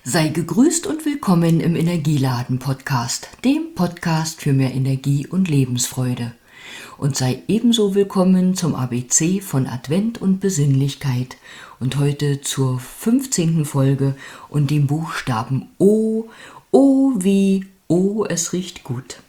Sei gegrüßt und willkommen im Energieladen-Podcast, dem Podcast für mehr Energie und Lebensfreude. Und sei ebenso willkommen zum ABC von Advent und Besinnlichkeit und heute zur 15. Folge und dem Buchstaben O. O wie O, es riecht gut.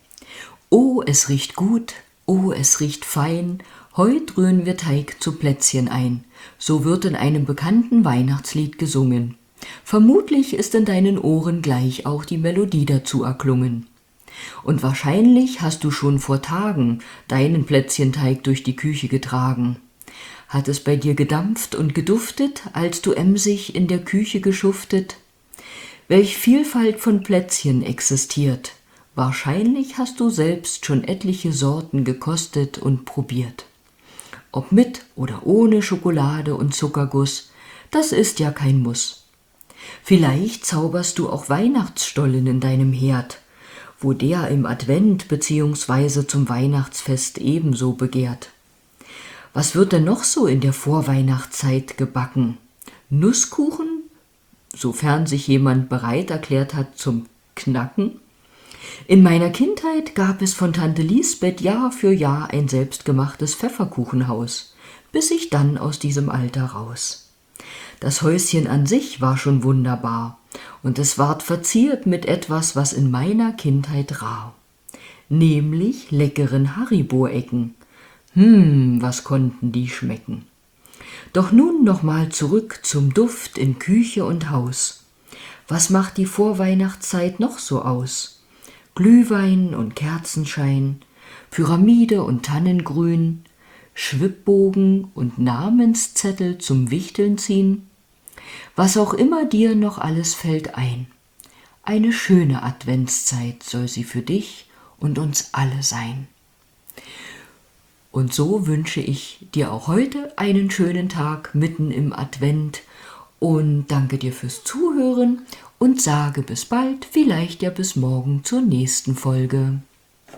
O, es riecht gut, O, es riecht fein, heut rühren wir Teig zu Plätzchen ein. So wird in einem bekannten Weihnachtslied gesungen. Vermutlich ist in deinen Ohren gleich auch die Melodie dazu erklungen. Und wahrscheinlich hast du schon vor Tagen deinen Plätzchenteig durch die Küche getragen. Hat es bei dir gedampft und geduftet, als du emsig in der Küche geschuftet? Welch Vielfalt von Plätzchen existiert. Wahrscheinlich hast du selbst schon etliche Sorten gekostet und probiert. Ob mit oder ohne Schokolade und Zuckerguss, das ist ja kein Muss. Vielleicht zauberst du auch Weihnachtsstollen in deinem Herd, wo der im Advent bzw. zum Weihnachtsfest ebenso begehrt. Was wird denn noch so in der Vorweihnachtszeit gebacken? Nusskuchen, sofern sich jemand bereit erklärt hat zum Knacken? In meiner Kindheit gab es von Tante Lisbeth Jahr für Jahr ein selbstgemachtes Pfefferkuchenhaus, bis ich dann aus diesem Alter raus. Das Häuschen an sich war schon wunderbar, und es ward verziert mit etwas, was in meiner Kindheit rar, nämlich leckeren Haribo-Ecken. Was konnten die schmecken. Doch nun nochmal zurück zum Duft in Küche und Haus. Was macht die Vorweihnachtszeit noch so aus? Glühwein und Kerzenschein, Pyramide und Tannengrün, Schwibbogen und Namenszettel zum Wichteln ziehen. Was auch immer dir noch alles fällt ein. Eine schöne Adventszeit soll sie für dich und uns alle sein. Und so wünsche ich dir auch heute einen schönen Tag mitten im Advent und danke dir fürs Zuhören und sage bis bald, vielleicht ja bis morgen zur nächsten Folge.